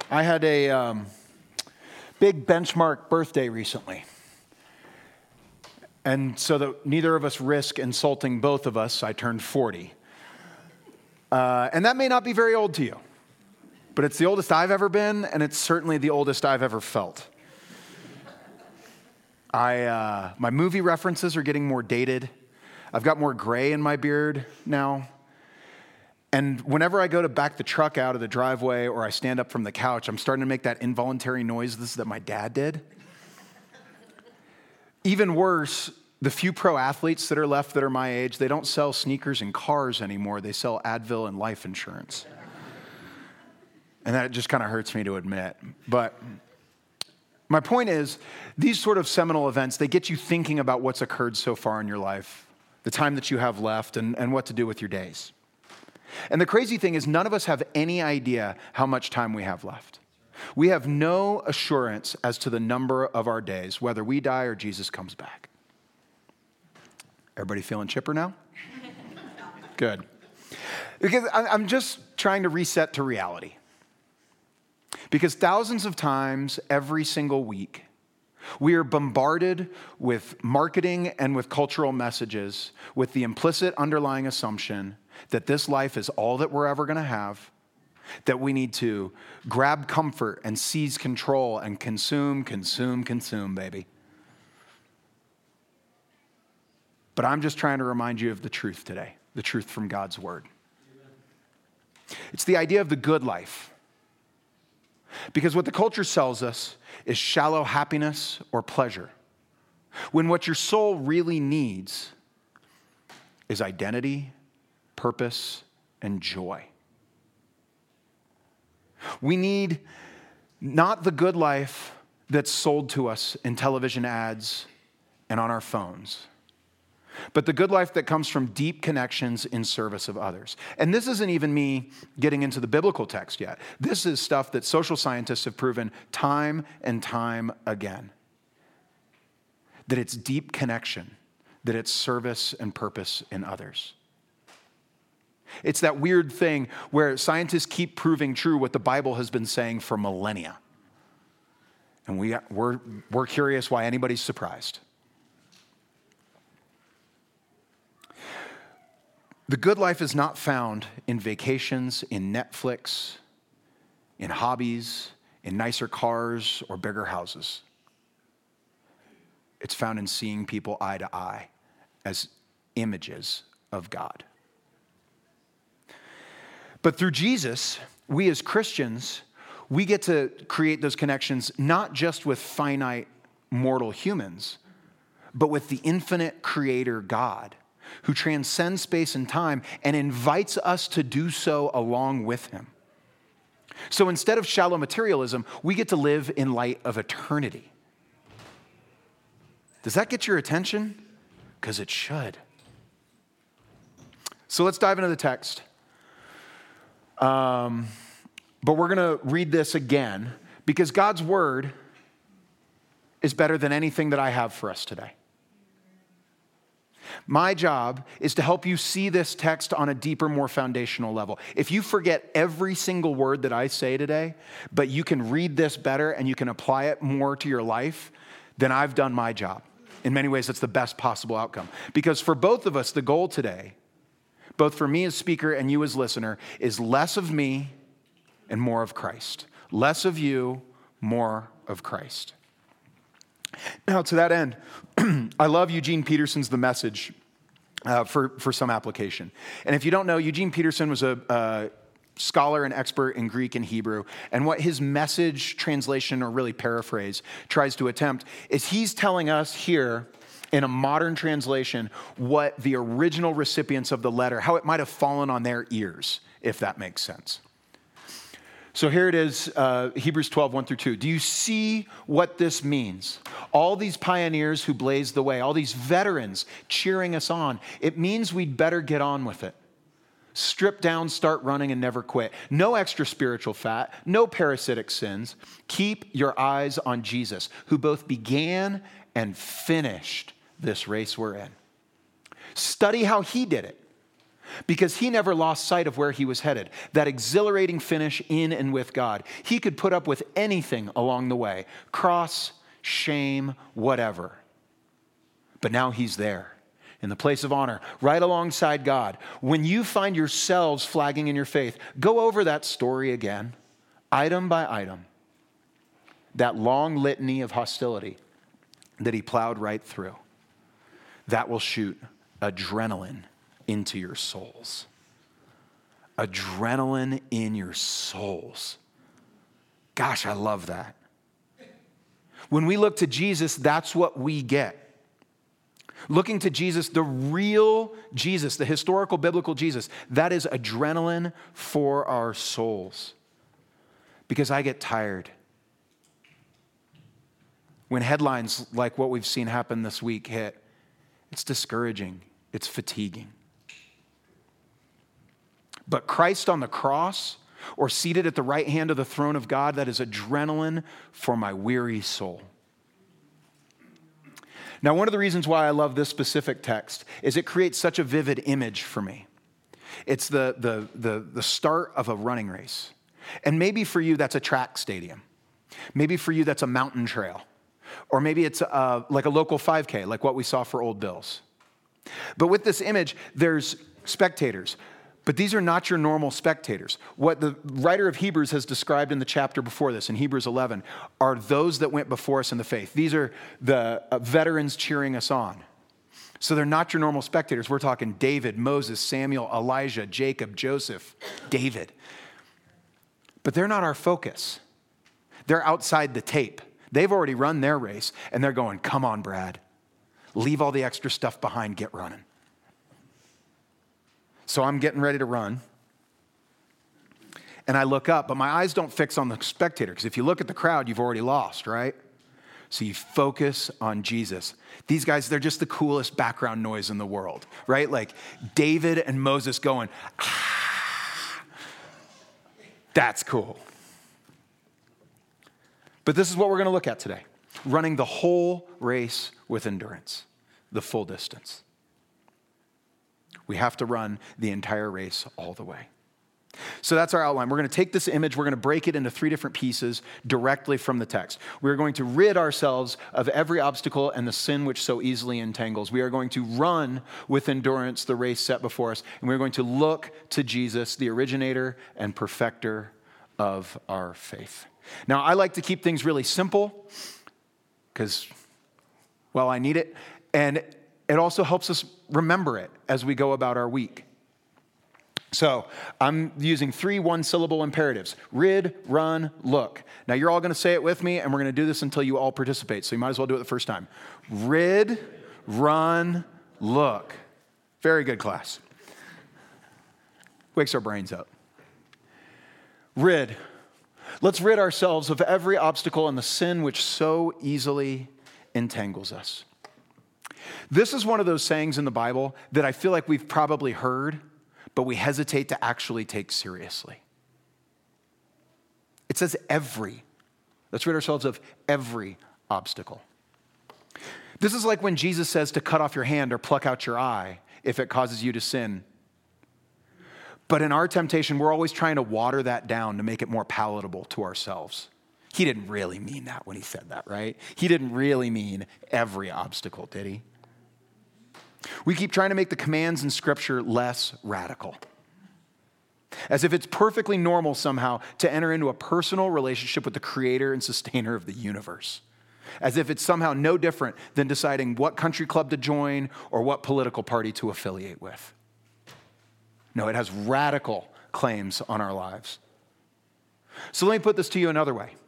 I had a big benchmark birthday recently. And so that neither of us risk insulting both of us, I turned 40. And that may not be very old to you, but it's the oldest I've ever been, and it's certainly the oldest I've ever felt. My movie references are getting more dated. I've got more gray in my beard now. And whenever I go to back the truck out of the driveway or I stand up from the couch, I'm starting to make that involuntary noise that my dad did. Even worse, the few pro athletes that are left that are my age, they don't sell sneakers and cars anymore. They sell Advil and life insurance. And that just kind of hurts me to admit. But my point is, these sort of seminal events, they get you thinking about what's occurred so far in your life, the time that you have left, and what to do with your days. And the crazy thing is, none of us have any idea how much time we have left. We have no assurance as to the number of our days, whether we die or Jesus comes back. Everybody feeling chipper now? Good. Because I'm just trying to reset to reality. Because thousands of times every single week, we are bombarded with marketing and with cultural messages with the implicit underlying assumption that this life is all that we're ever going to have, that we need to grab comfort and seize control and consume, baby. But I'm just trying to remind you of the truth today, the truth from God's word. It's the idea of the good life. Because what the culture sells us is shallow happiness or pleasure, when what your soul really needs is identity, purpose, and joy. We need not the good life that's sold to us in television ads and on our phones, but the good life that comes from deep connections in service of others. And this isn't even me getting into the biblical text yet. This is stuff that social scientists have proven time and time again. That it's deep connection, that it's service and purpose in others. It's that weird thing where scientists keep proving true what the Bible has been saying for millennia. And we're curious why anybody's surprised. The good life is not found in vacations, in Netflix, in hobbies, in nicer cars or bigger houses. It's found in seeing people eye to eye as images of God. But through Jesus, we as Christians, we get to create those connections not just with finite mortal humans, but with the infinite creator God, who transcends space and time and invites us to do so along with him. So instead of shallow materialism, we get to live in light of eternity. Does that get your attention? Because it should. So let's dive into the text. But we're going to read this again because God's word is better than anything that I have for us today. My job is to help you see this text on a deeper, more foundational level. If you forget every single word that I say today, but you can read this better and you can apply it more to your life, then I've done my job. In many ways, that's the best possible outcome. Because for both of us, the goal today, both for me as speaker and you as listener, is less of me and more of Christ. Less of you, more of Christ. Now, to that end, I love Eugene Peterson's The Message for some application. And if you don't know, Eugene Peterson was a scholar and expert in Greek and Hebrew. And what his Message translation, or really paraphrase, tries to attempt is he's telling us here in a modern translation what the original recipients of the letter, how it might have fallen on their ears, if that makes sense. So here it is, Hebrews 12, 1 through 2. Do you see what this means? All these pioneers who blazed the way, all these veterans cheering us on, it means we'd better get on with it. Strip down, start running, and never quit. No extra spiritual fat, no parasitic sins. Keep your eyes on Jesus, who both began and finished this race we're in. Study how he did it. because he never lost sight of where he was headed, that exhilarating finish in and with God. He could put up with anything along the way, cross, shame, whatever. But now he's there in the place of honor, right alongside God. When you find yourselves flagging in your faith, go over that story again, item by item, that long litany of hostility that he plowed right through. That will shoot adrenaline into your souls. Adrenaline in your souls. Gosh, I love that. When we look to Jesus, that's what we get. Looking to Jesus, the real Jesus, the historical biblical Jesus, that is adrenaline for our souls. Because I get tired. When headlines like what we've seen happen this week hit, it's discouraging, it's fatiguing. But Christ on the cross, or seated at the right hand of the throne of God, that is adrenaline for my weary soul. Now, one of the reasons why I love this specific text is it creates such a vivid image for me. It's the start of a running race. And maybe for you, that's a track stadium. Maybe for you, that's a mountain trail. Or maybe it's like a local 5K, like what we saw for Old Bills. But with this image, there's spectators. But these are not your normal spectators. What the writer of Hebrews has described in the chapter before this, in Hebrews 11, are those that went before us in the faith. These are the veterans cheering us on. So they're not your normal spectators. We're talking David, Moses, Samuel, Elijah, Jacob, Joseph, David. But they're not our focus. They're outside the tape. They've already run their race, and they're going, come on, Brad. Leave all the extra stuff behind, get running. So I'm getting ready to run, and I look up, but my eyes don't fix on the spectator, because if you look at the crowd, you've already lost, right? So you focus on Jesus. These guys, they're just the coolest background noise in the world, right? Like David and Moses going, ah, that's cool. But this is what we're going to look at today. Running the whole race with endurance, the full distance. We have to run the entire race all the way. So that's our outline. We're going to take this image, we're going to break it into 3 different pieces directly from the text. We're going to rid ourselves of every obstacle and the sin which so easily entangles. We are going to run with endurance the race set before us, and we're going to look to Jesus, the originator and perfecter of our faith. Now, I like to keep things really simple because, well, I need it, and it also helps us remember it as we go about our week. So I'm using 3 one-syllable imperatives. Rid, run, look. Now you're all going to say it with me, and we're going to do this until you all participate. So you might as well do it the first time. Rid, run, look. Very good, class. Wakes our brains up. Rid. Let's rid ourselves of every obstacle and the sin which so easily entangles us. This is one of those sayings in the Bible that I feel like we've probably heard, but we hesitate to actually take seriously. It says every. Let's rid ourselves of every obstacle. This is like when Jesus says to cut off your hand or pluck out your eye if it causes you to sin. But in our temptation, we're always trying to water that down to make it more palatable to ourselves. He didn't really mean that when he said that, right? He didn't really mean every obstacle, did he? We keep trying to make the commands in Scripture less radical. As if it's perfectly normal somehow to enter into a personal relationship with the creator and sustainer of the universe. As if it's somehow no different than deciding what country club to join or what political party to affiliate with. No, it has radical claims on our lives. So let me put this to you another way.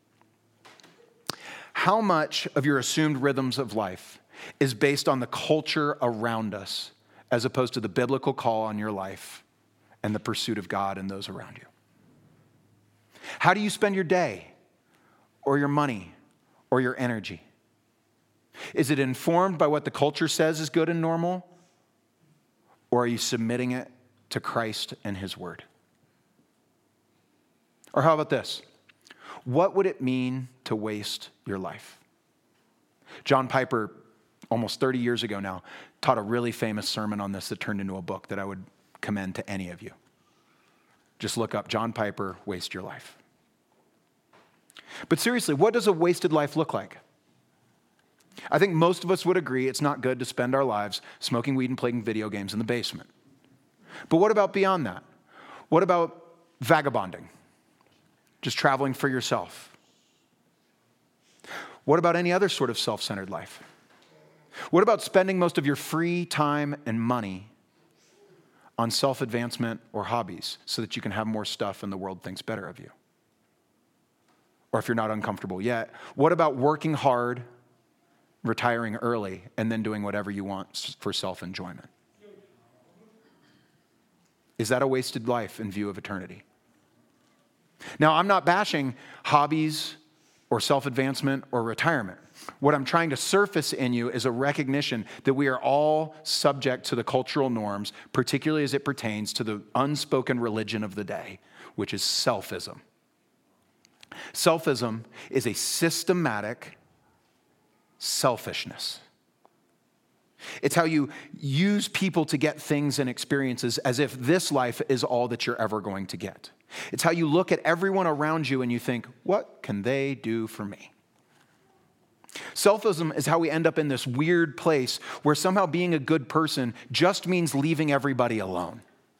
How much of your assumed rhythms of life is based on the culture around us as opposed to the biblical call on your life and the pursuit of God and those around you? How do you spend your day or your money or your energy? Is it informed by what the culture says is good and normal? Or are you submitting it to Christ and His Word? Or how about this? What would it mean to waste your life? John Piper, almost 30 years ago now, taught a really famous sermon on this that turned into a book that I would commend to any of you. Just look up John Piper, Waste Your Life. But seriously, what does a wasted life look like? I think most of us would agree it's not good to spend our lives smoking weed and playing video games in the basement. But what about beyond that? What about vagabonding? Just traveling for yourself? What about any other sort of self-centered life? What about spending most of your free time and money on self-advancement or hobbies so that you can have more stuff and the world thinks better of you? Or if you're not uncomfortable yet, what about working hard, retiring early, and then doing whatever you want for self-enjoyment? Is that a wasted life in view of eternity? Now, I'm not bashing hobbies or self-advancement or retirement. What I'm trying to surface in you is a recognition that we are all subject to the cultural norms, particularly as it pertains to the unspoken religion of the day, which is selfism. Selfism is a systematic selfishness. It's how you use people to get things and experiences as if this life is all that you're ever going to get. It's how you look at everyone around you and you think, what can they do for me? Selfism is how we end up in this weird place where somehow being a good person just means leaving everybody alone.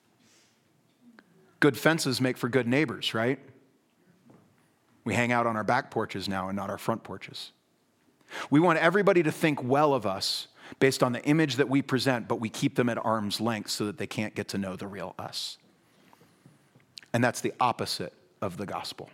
Good fences make for good neighbors, right? We hang out on our back porches now and not our front porches. We want everybody to think well of us based on the image that we present, but we keep them at arm's length so that they can't get to know the real us. And that's the opposite of the gospel.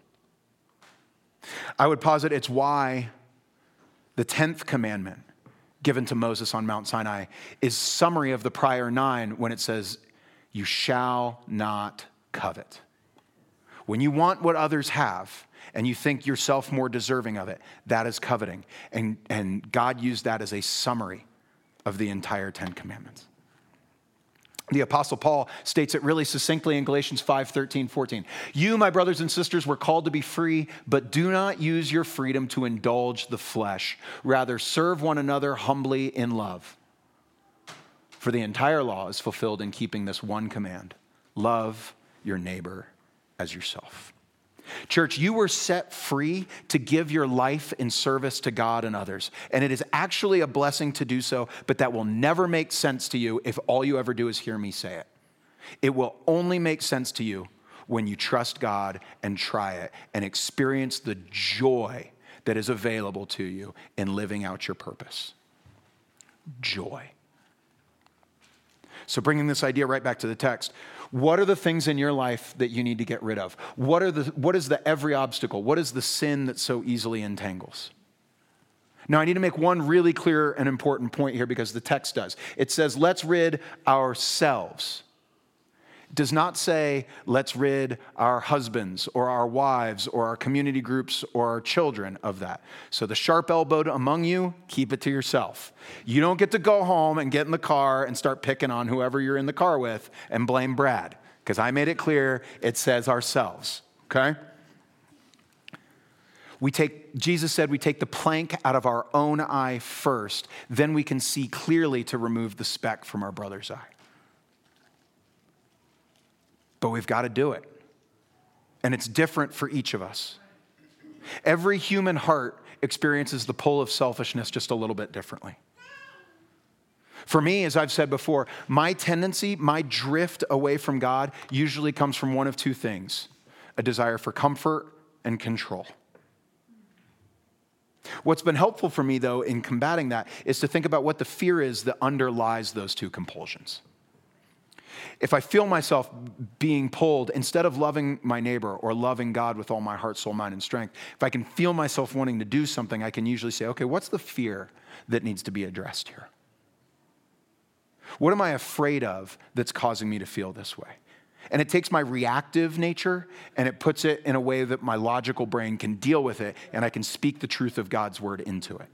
I would posit it's why the 10th commandment given to Moses on Mount Sinai is summary of the prior 9 when it says, you shall not covet. When you want what others have and you think yourself more deserving of it, that is coveting. And God used that as a summary of the entire 10 commandments. The Apostle Paul states it really succinctly in Galatians 5:13-14. You, my brothers and sisters, were called to be free, but do not use your freedom to indulge the flesh. Rather, serve one another humbly in love. For the entire law is fulfilled in keeping this one command: love your neighbor as yourself. Church, you were set free to give your life in service to God and others. And it is actually a blessing to do so, but that will never make sense to you if all you ever do is hear me say it. It will only make sense to you when you trust God and try it and experience the joy that is available to you in living out your purpose. Joy. So bringing this idea right back to the text, what are the things in your life that you need to get rid of? What is the every obstacle? What is the sin that so easily entangles? Now, I need to make one really clear and important point here because the text does. It says, let's rid ourselves. It does not say, let's rid our husbands or our wives or our community groups or our children of that. So the sharp-elbowed among you, keep it to yourself. You don't get to go home and get in the car and start picking on whoever you're in the car with and blame Brad, because I made it clear it says ourselves, okay? Jesus said we take the plank out of our own eye first, then we can see clearly to remove the speck from our brother's eye. But we've got to do it. And it's different for each of us. Every human heart experiences the pull of selfishness just a little bit differently. For me, as I've said before, my tendency, my drift away from God usually comes from one of two things: a desire for comfort and control. What's been helpful for me, though, in combating that is to think about what the fear is that underlies those two compulsions. If I feel myself being pulled, instead of loving my neighbor or loving God with all my heart, soul, mind, and strength, if I can feel myself wanting to do something, I can usually say, okay, what's the fear that needs to be addressed here? What am I afraid of that's causing me to feel this way? And it takes my reactive nature and it puts it in a way that my logical brain can deal with it and I can speak the truth of God's word into it.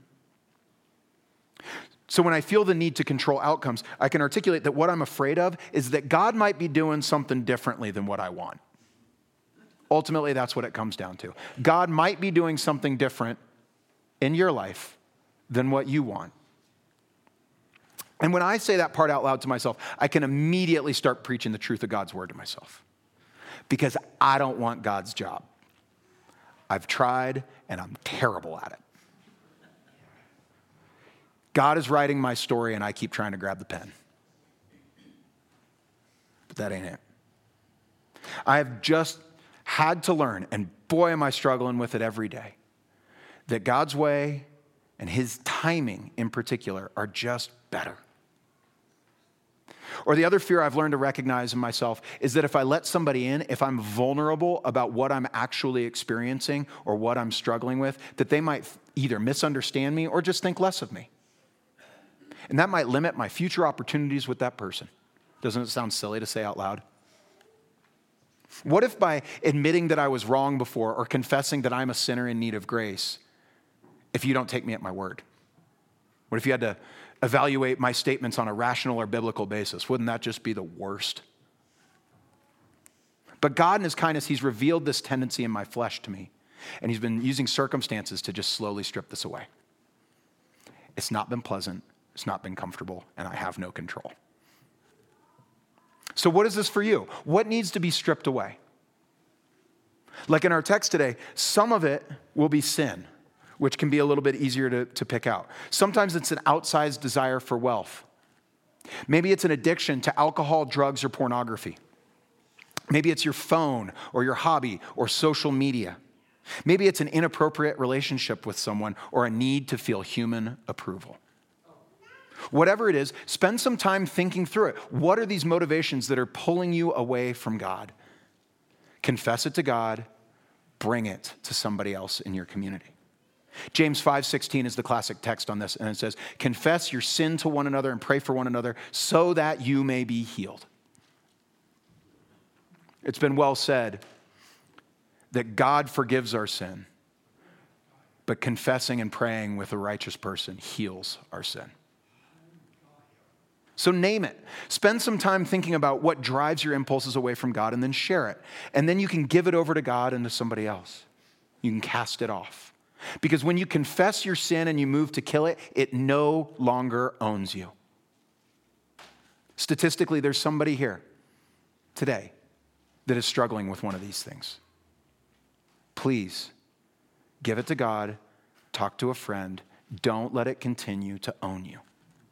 So when I feel the need to control outcomes, I can articulate that what I'm afraid of is that God might be doing something differently than what I want. Ultimately, that's what it comes down to. God might be doing something different in your life than what you want. And when I say that part out loud to myself, I can immediately start preaching the truth of God's word to myself because I don't want God's job. I've tried and I'm terrible at it. God is writing my story and I keep trying to grab the pen. But that ain't it. I have just had to learn, and boy am I struggling with it every day, that God's way and his timing in particular are just better. Or the other fear I've learned to recognize in myself is that if I let somebody in, if I'm vulnerable about what I'm actually experiencing or what I'm struggling with, that they might either misunderstand me or just think less of me. And that might limit my future opportunities with that person. Doesn't it sound silly to say out loud? What if by admitting that I was wrong before or confessing that I'm a sinner in need of grace, if you don't take me at my word? What if you had to evaluate my statements on a rational or biblical basis? Wouldn't that just be the worst? But God in his kindness, he's revealed this tendency in my flesh to me. And he's been using circumstances to just slowly strip this away. It's not been pleasant. It's not been comfortable. And I have no control. So what is this for you? What needs to be stripped away? Like in our text today, some of it will be sin, which can be a little bit easier to pick out. Sometimes it's an outsized desire for wealth. Maybe it's an addiction to alcohol, drugs, or pornography. Maybe it's your phone or your hobby or social media. Maybe it's an inappropriate relationship with someone or a need to feel human approval. Whatever it is, spend some time thinking through it. What are these motivations that are pulling you away from God? Confess it to God. Bring it to somebody else in your community. James 5:16 is the classic text on this, and it says, confess your sin to one another and pray for one another so that you may be healed. It's been well said that God forgives our sin, but confessing and praying with a righteous person heals our sin. So name it. Spend some time thinking about what drives your impulses away from God and then share it. And then you can give it over to God and to somebody else. You can cast it off. Because when you confess your sin and you move to kill it, it no longer owns you. Statistically, there's somebody here today that is struggling with one of these things. Please give it to God, talk to a friend. Don't let it continue to own you.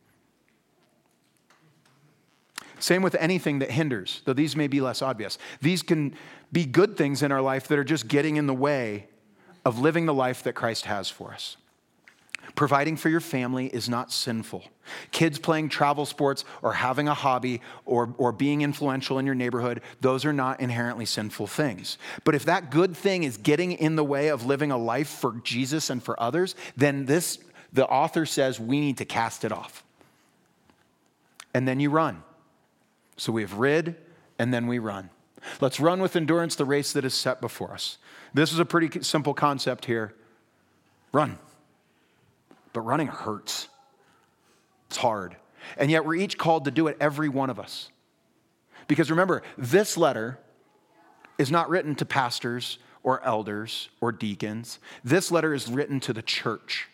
Same with anything that hinders, though these may be less obvious. These can be good things in our life that are just getting in the way of living the life that Christ has for us. Providing for your family is not sinful. Kids playing travel sports or having a hobby or being influential in your neighborhood, those are not inherently sinful things. But if that good thing is getting in the way of living a life for Jesus and for others, then the author says we need to cast it off. And then you run. So we have rid, and then we run. Let's run with endurance the race that is set before us. This is a pretty simple concept here. Run. But running hurts. It's hard. And yet we're each called to do it, every one of us. Because remember, this letter is not written to pastors or elders or deacons. This letter is written to the church.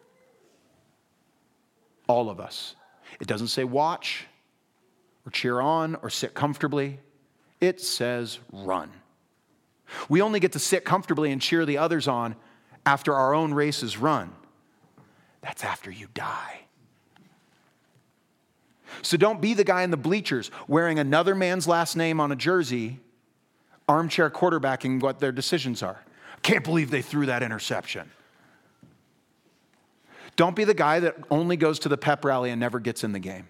All of us. It doesn't say watch or cheer on or sit comfortably. It says run. We only get to sit comfortably and cheer the others on after our own race is run. That's after you die. So don't be the guy in the bleachers wearing another man's last name on a jersey, armchair quarterbacking what their decisions are. Can't believe they threw that interception. Don't be the guy that only goes to the pep rally and never gets in the game.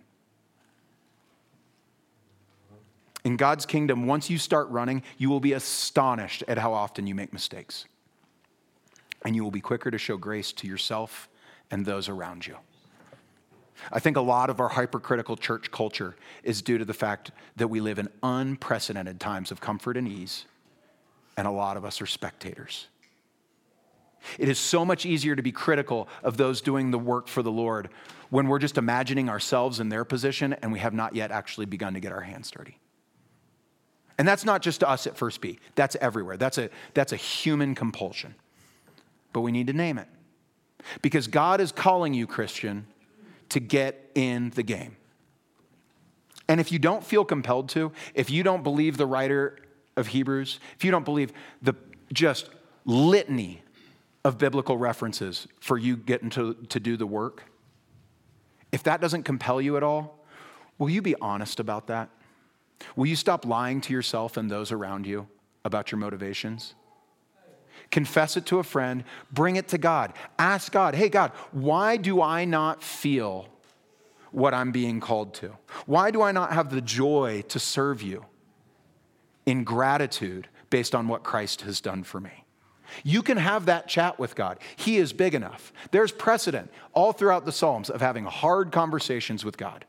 In God's kingdom, once you start running, you will be astonished at how often you make mistakes. And you will be quicker to show grace to yourself and those around you. I think a lot of our hypercritical church culture is due to the fact that we live in unprecedented times of comfort and ease, and a lot of us are spectators. It is so much easier to be critical of those doing the work for the Lord when we're just imagining ourselves in their position and we have not yet actually begun to get our hands dirty. And that's not just to us at First B. That's everywhere. That's a human compulsion. But we need to name it. Because God is calling you, Christian, to get in the game. And if you don't feel compelled to, if you don't believe the writer of Hebrews, if you don't believe the just litany of biblical references for you getting to do the work, if that doesn't compel you at all, will you be honest about that? Will you stop lying to yourself and those around you about your motivations? Confess it to a friend, bring it to God. Ask God, hey God, why do I not feel what I'm being called to? Why do I not have the joy to serve you in gratitude based on what Christ has done for me? You can have that chat with God. He is big enough. There's precedent all throughout the Psalms of having hard conversations with God.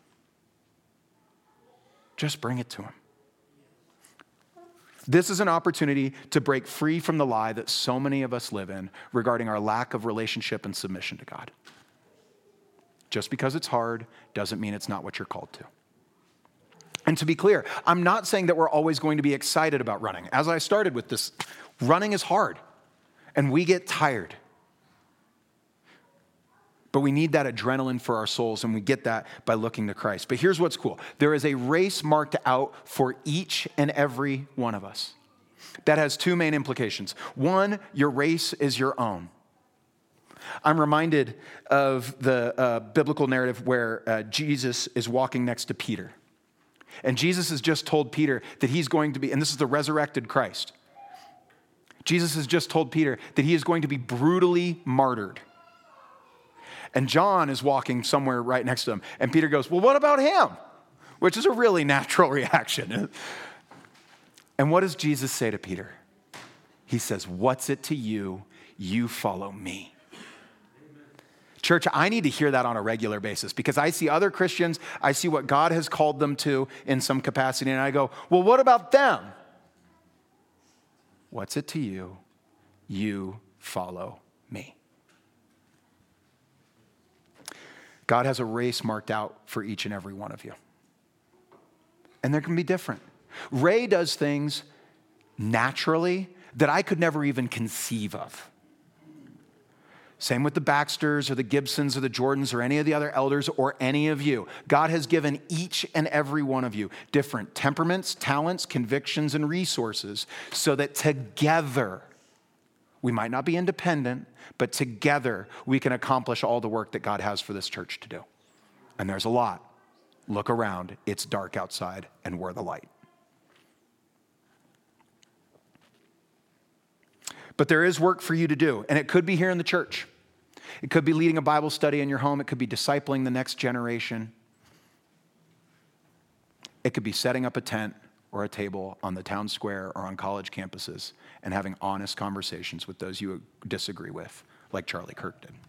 Just bring it to him. This is an opportunity to break free from the lie that so many of us live in regarding our lack of relationship and submission to God. Just because it's hard doesn't mean it's not what you're called to. And to be clear, I'm not saying that we're always going to be excited about running. As I started with this, running is hard and we get tired. But we need that adrenaline for our souls, and we get that by looking to Christ. But here's what's cool. There is a race marked out for each and every one of us. That has two main implications. One, your race is your own. I'm reminded of the biblical narrative where Jesus is walking next to Peter. And Jesus has just told Peter that he's going to be, and this is the resurrected Christ. Jesus has just told Peter that he is going to be brutally martyred. And John is walking somewhere right next to him. And Peter goes, well, what about him? Which is a really natural reaction. And what does Jesus say to Peter? He says, what's it to you? You follow me. Church, I need to hear that on a regular basis because I see other Christians, I see what God has called them to in some capacity, and I go, well, what about them? What's it to you? You follow me. God has a race marked out for each and every one of you. And they're going to be different. Ray does things naturally that I could never even conceive of. Same with the Baxters or the Gibsons or the Jordans or any of the other elders or any of you. God has given each and every one of you different temperaments, talents, convictions, and resources so that together, we might not be independent, but together we can accomplish all the work that God has for this church to do. And there's a lot. Look around. It's dark outside and we're the light. But there is work for you to do, and it could be here in the church. It could be leading a Bible study in your home. It could be discipling the next generation. It could be setting up a tent or a table on the town square or on college campuses and having honest conversations with those you disagree with, like Charlie Kirk did.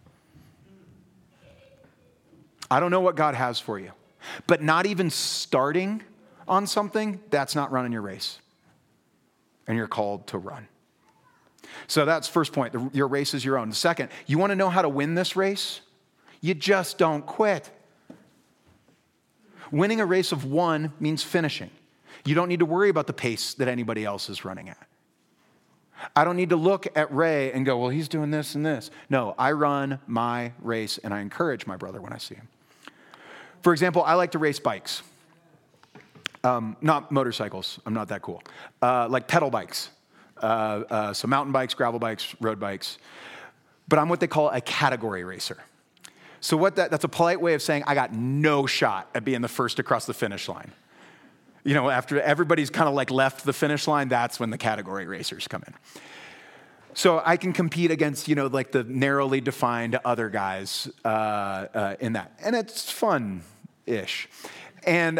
I don't know what God has for you, but not even starting on something, that's not running your race. And you're called to run. So that's first point. Your race is your own. The second, you want to know how to win this race? You just don't quit. Winning a race of one means finishing. You don't need to worry about the pace that anybody else is running at. I don't need to look at Ray and go, well, he's doing this and this. No, I run my race and I encourage my brother when I see him. For example, I like to race bikes. Not motorcycles. I'm not that cool. Like pedal bikes. So mountain bikes, gravel bikes, road bikes. But I'm what they call a category racer. So that's a polite way of saying I got no shot at being the first across the finish line. You know, after everybody's kind of like left the finish line, that's when the category racers come in. So I can compete against, you know, like the narrowly defined other guys in that. And it's fun-ish. And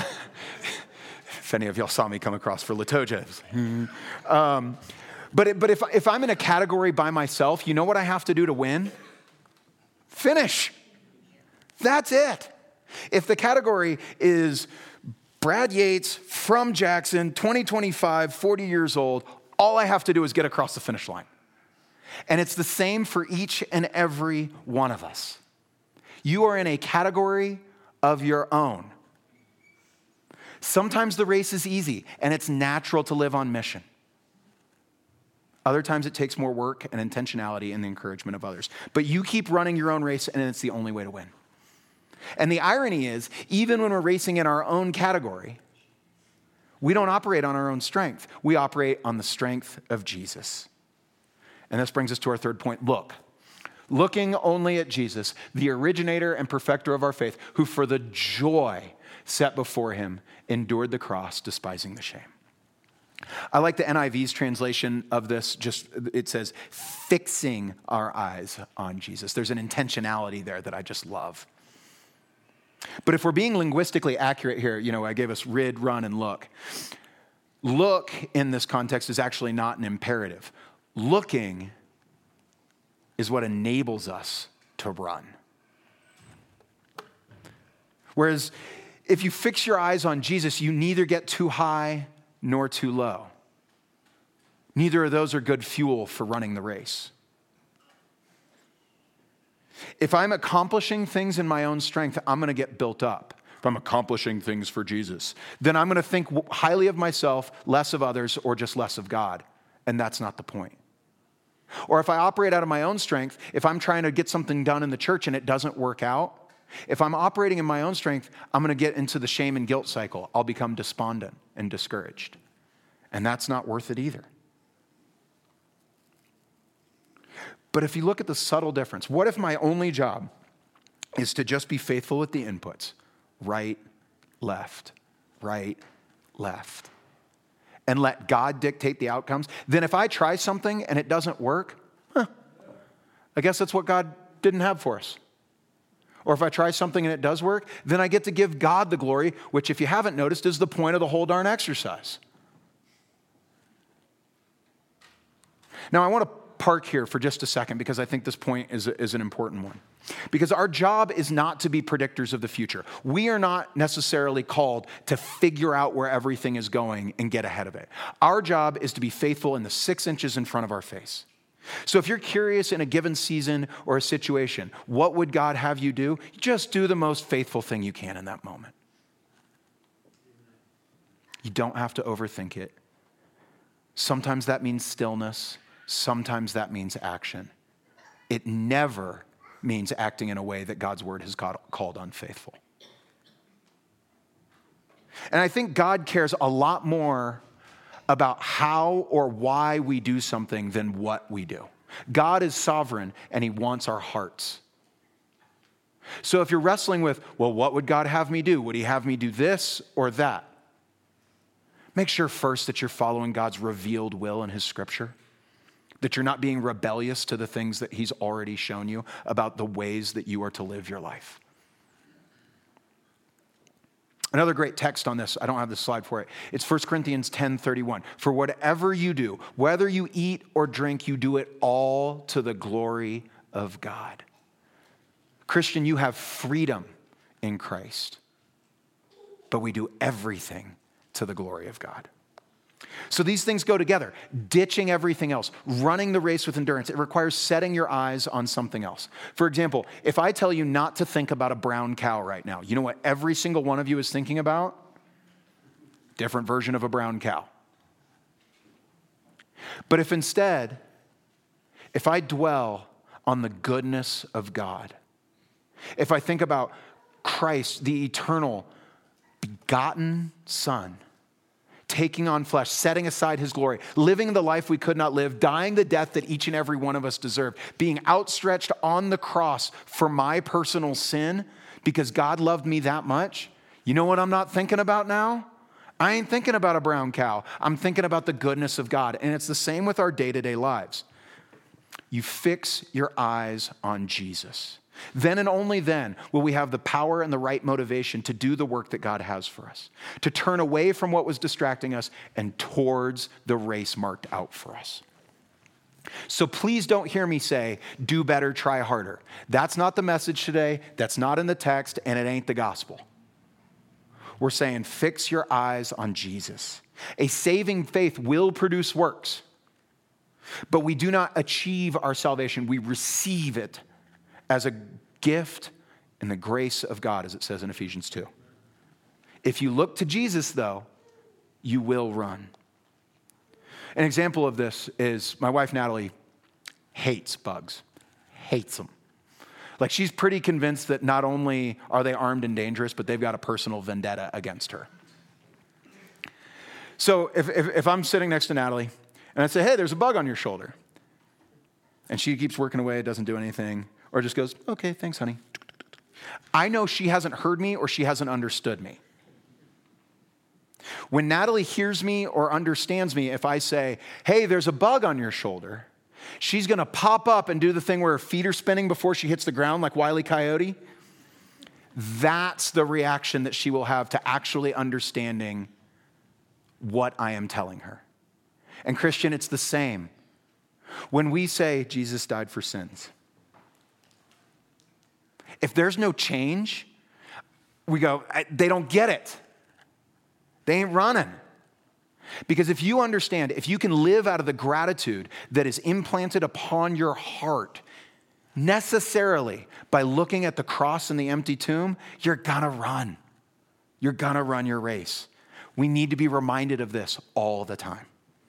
if any of y'all saw me come across for Latoja. But if I'm in a category by myself, you know what I have to do to win? Finish. That's it. If the category is Brad Yates from Jackson, 2025, 40 years old, all I have to do is get across the finish line. And it's the same for each and every one of us. You are in a category of your own. Sometimes the race is easy and it's natural to live on mission. Other times it takes more work and intentionality and the encouragement of others. But you keep running your own race and it's the only way to win. And the irony is, even when we're racing in our own category, we don't operate on our own strength. We operate on the strength of Jesus. And this brings us to our third point. Looking only at Jesus, the originator and perfecter of our faith, who for the joy set before him endured the cross, despising the shame. I like the NIV's translation of this. It says, fixing our eyes on Jesus. There's an intentionality there that I just love. But if we're being linguistically accurate here, I gave us rid, run, and look. Look in this context is actually not an imperative. Looking is what enables us to run. Whereas if you fix your eyes on Jesus, you neither get too high nor too low. Neither of those are good fuel for running the race. If I'm accomplishing things in my own strength, I'm going to get built up. If I'm accomplishing things for Jesus, then I'm going to think highly of myself, less of others, or just less of God. And that's not the point. Or if I operate out of my own strength, if I'm trying to get something done in the church and it doesn't work out, if I'm operating in my own strength, I'm going to get into the shame and guilt cycle. I'll become despondent and discouraged. And that's not worth it either. But if you look at the subtle difference, what if my only job is to just be faithful with the inputs? Right, left, and let God dictate the outcomes? Then if I try something and it doesn't work, I guess that's what God didn't have for us. Or if I try something and it does work, then I get to give God the glory, which, if you haven't noticed, is the point of the whole darn exercise. Now, I want to park here for just a second because I think this point is an important one. Because our job is not to be predictors of the future. We are not necessarily called to figure out where everything is going and get ahead of it. Our job is to be faithful in the 6 inches in front of our face. So if you're curious in a given season or a situation, what would God have you do? Just do the most faithful thing you can in that moment. You don't have to overthink it. Sometimes that means stillness. Sometimes that means action. It never means acting in a way that God's word has called unfaithful. And I think God cares a lot more about how or why we do something than what we do. God is sovereign and he wants our hearts. So if you're wrestling with, well, what would God have me do? Would he have me do this or that? Make sure first that you're following God's revealed will in his scripture. That you're not being rebellious to the things that he's already shown you about the ways that you are to live your life. Another great text on this, I don't have the slide for it. It's 1 Corinthians 10:31. For whatever you do, whether you eat or drink, you do it all to the glory of God. Christian, you have freedom in Christ, but we do everything to the glory of God. So these things go together. Ditching everything else, running the race with endurance. It requires setting your eyes on something else. For example, if I tell you not to think about a brown cow right now, you know what every single one of you is thinking about? Different version of a brown cow. But if instead, if I dwell on the goodness of God, if I think about Christ, the eternal, begotten Son, taking on flesh, setting aside his glory, living the life we could not live, dying the death that each and every one of us deserved, being outstretched on the cross for my personal sin because God loved me that much. You know what I'm not thinking about now? I ain't thinking about a brown cow. I'm thinking about the goodness of God. And it's the same with our day-to-day lives. You fix your eyes on Jesus. Then and only then will we have the power and the right motivation to do the work that God has for us, to turn away from what was distracting us and towards the race marked out for us. So please don't hear me say, do better, try harder. That's not the message today. That's not in the text, and it ain't the gospel. We're saying, fix your eyes on Jesus. A saving faith will produce works, but we do not achieve our salvation. We receive it as a gift in the grace of God, as it says in Ephesians 2. If you look to Jesus, though, you will run. An example of this is my wife, Natalie, hates bugs. Hates them. Like she's pretty convinced that not only are they armed and dangerous, but they've got a personal vendetta against her. So if I'm sitting next to Natalie and I say, hey, there's a bug on your shoulder, and she keeps working away, doesn't do anything, or just goes, okay, thanks, honey. I know she hasn't heard me or she hasn't understood me. When Natalie hears me or understands me, if I say, hey, there's a bug on your shoulder, she's going to pop up and do the thing where her feet are spinning before she hits the ground like Wile E. Coyote. That's the reaction that she will have to actually understanding what I am telling her. And Christian, it's the same. When we say Jesus died for sins, if there's no change, we go, they don't get it. They ain't running. Because if you understand, if you can live out of the gratitude that is implanted upon your heart necessarily by looking at the cross and the empty tomb, you're gonna run. You're gonna run your race. We need to be reminded of this all the time.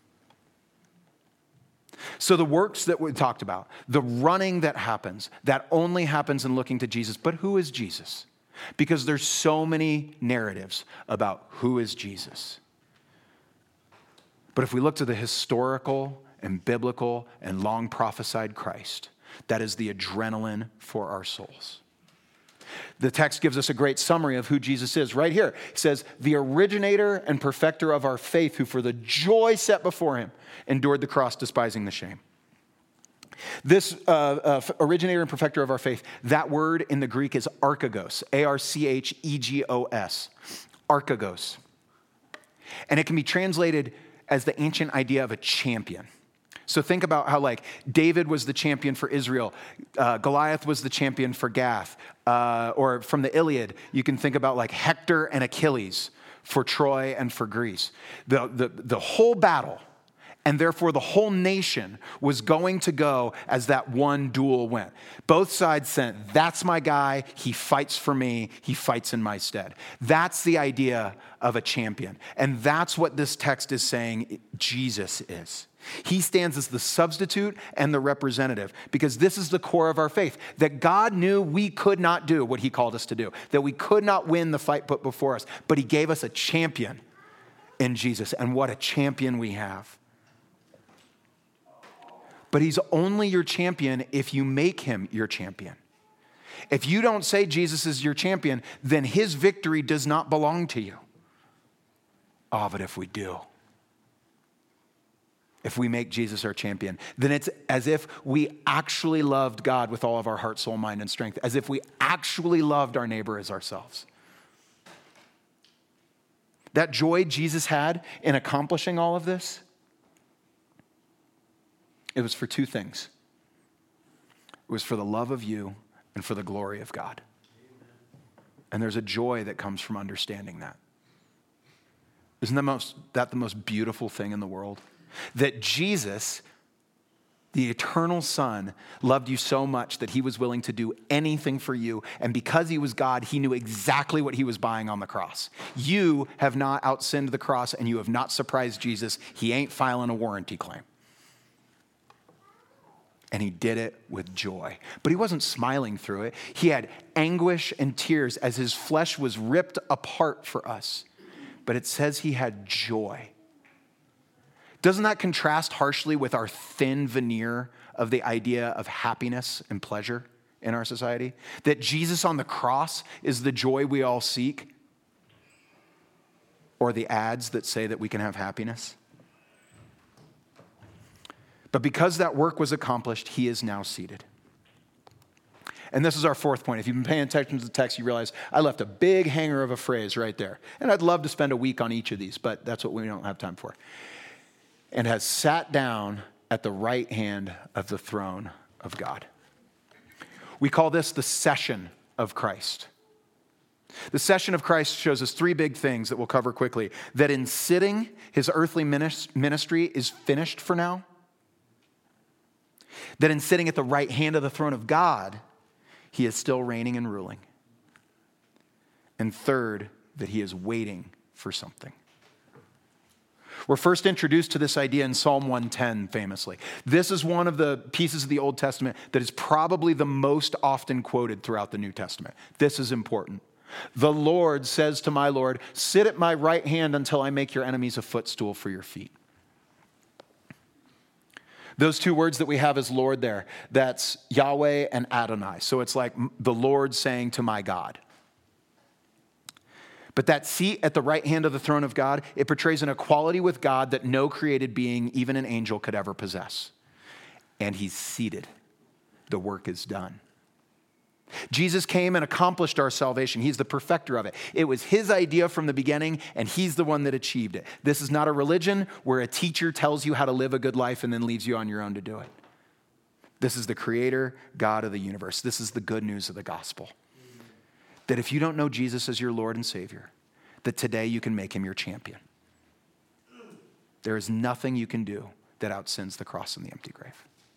So the works that we talked about, the running that happens, that only happens in looking to Jesus. But who is Jesus? Because there's so many narratives about who is Jesus. But if we look to the historical and biblical and long prophesied Christ, that is the adrenaline for our souls. The text gives us a great summary of who Jesus is right here. It says, the originator and perfecter of our faith, who for the joy set before him endured the cross, despising the shame. This originator and perfecter of our faith, that word in the Greek is archegos, A-R-C-H-E-G-O-S, archegos. And it can be translated as the ancient idea of a champion. So think about how like David was the champion for Israel, Goliath was the champion for Gath, or from the Iliad, you can think about like Hector and Achilles for Troy and for Greece. The whole battle, and therefore the whole nation was going to go as that one duel went. Both sides said, that's my guy, he fights for me, he fights in my stead. That's the idea of a champion. And that's what this text is saying Jesus is. He stands as the substitute and the representative, because this is the core of our faith, that God knew we could not do what he called us to do, that we could not win the fight put before us, but he gave us a champion in Jesus. And what a champion we have. But he's only your champion if you make him your champion. If you don't say Jesus is your champion, then his victory does not belong to you. Oh, but if we do, if we make Jesus our champion, then it's as if we actually loved God with all of our heart, soul, mind, and strength, as if we actually loved our neighbor as ourselves. That joy Jesus had in accomplishing all of this, it was for two things. It was for the love of you and for the glory of God. And there's a joy that comes from understanding that. Isn't that the most beautiful thing in the world? That Jesus, the eternal Son, loved you so much that he was willing to do anything for you. And because he was God, he knew exactly what he was buying on the cross. You have not outsinned the cross, and you have not surprised Jesus. He ain't filing a warranty claim. And he did it with joy. But he wasn't smiling through it. He had anguish and tears as his flesh was ripped apart for us. But it says he had joy. Doesn't that contrast harshly with our thin veneer of the idea of happiness and pleasure in our society? That Jesus on the cross is the joy we all seek? Or the ads that say that we can have happiness? But because that work was accomplished, he is now seated. And this is our fourth point. If you've been paying attention to the text, you realize I left a big hanger of a phrase right there. And I'd love to spend a week on each of these, but that's what we don't have time for. And has sat down at the right hand of the throne of God. We call this the session of Christ. The session of Christ shows us three big things that we'll cover quickly. That in sitting, his earthly ministry is finished for now. That in sitting at the right hand of the throne of God, he is still reigning and ruling. And third, that he is waiting for something. We're first introduced to this idea in Psalm 110, famously. This is one of the pieces of the Old Testament that is probably the most often quoted throughout the New Testament. This is important. The Lord says to my Lord, sit at my right hand until I make your enemies a footstool for your feet. Those two words that we have as Lord there, that's Yahweh and Adonai. So it's like the Lord saying to my God. But that seat at the right hand of the throne of God, it portrays an equality with God that no created being, even an angel, could ever possess. And he's seated. The work is done. Jesus came and accomplished our salvation. He's the perfecter of it. It was his idea from the beginning, and he's the one that achieved it. This is not a religion where a teacher tells you how to live a good life and then leaves you on your own to do it. This is the creator, God of the universe. This is the good news of the gospel. That if you don't know Jesus as your Lord and Savior, that today you can make him your champion. There is nothing you can do that outsins the cross and the empty grave.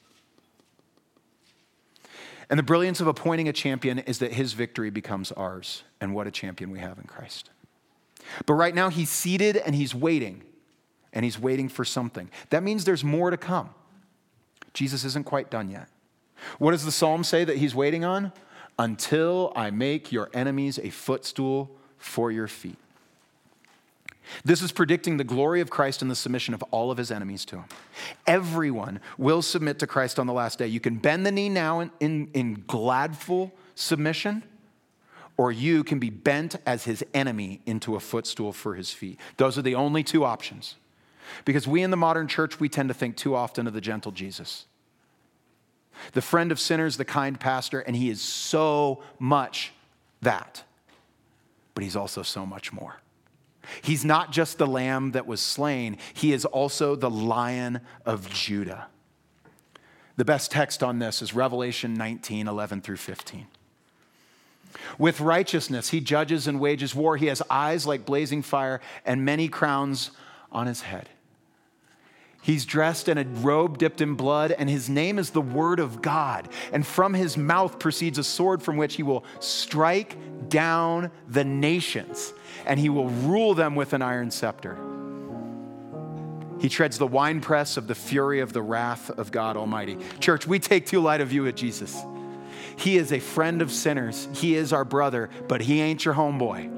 And the brilliance of appointing a champion is that his victory becomes ours. And what a champion we have in Christ. But right now he's seated and he's waiting. And he's waiting for something. That means there's more to come. Jesus isn't quite done yet. What does the psalm say that he's waiting on? Until I make your enemies a footstool for your feet. This is predicting the glory of Christ and the submission of all of his enemies to him. Everyone will submit to Christ on the last day. You can bend the knee now in gladful submission, or you can be bent as his enemy into a footstool for his feet. Those are the only two options. Because we in the modern church, we tend to think too often of the gentle Jesus. The friend of sinners, the kind pastor, and he is so much that. But he's also so much more. He's not just the lamb that was slain. He is also the Lion of Judah. The best text on this is Revelation 19, 11 through 15. With righteousness, he judges and wages war. He has eyes like blazing fire and many crowns on his head. He's dressed in a robe dipped in blood, and his name is the Word of God. And from his mouth proceeds a sword from which he will strike down the nations, and he will rule them with an iron scepter. He treads the winepress of the fury of the wrath of God Almighty. Church, we take too light a view of Jesus. He is a friend of sinners. He is our brother, but he ain't your homeboy.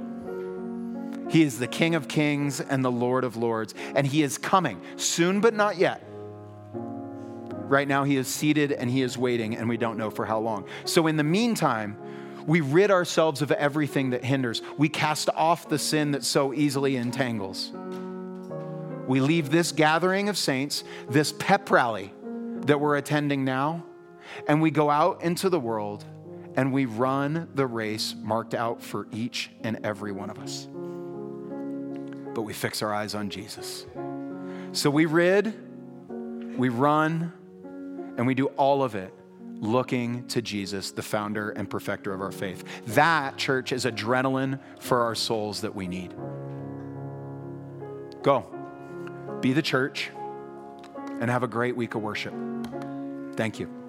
He is the King of Kings and the Lord of Lords, and he is coming soon, but not yet. Right now, he is seated and he is waiting, and we don't know for how long. So in the meantime, we rid ourselves of everything that hinders. We cast off the sin that so easily entangles. We leave this gathering of saints, this pep rally that we're attending now, and we go out into the world and we run the race marked out for each and every one of us. But we fix our eyes on Jesus. So we rid, we run, and we do all of it looking to Jesus, the founder and perfecter of our faith. That, church, is adrenaline for our souls that we need. Go. Be the church and have a great week of worship. Thank you.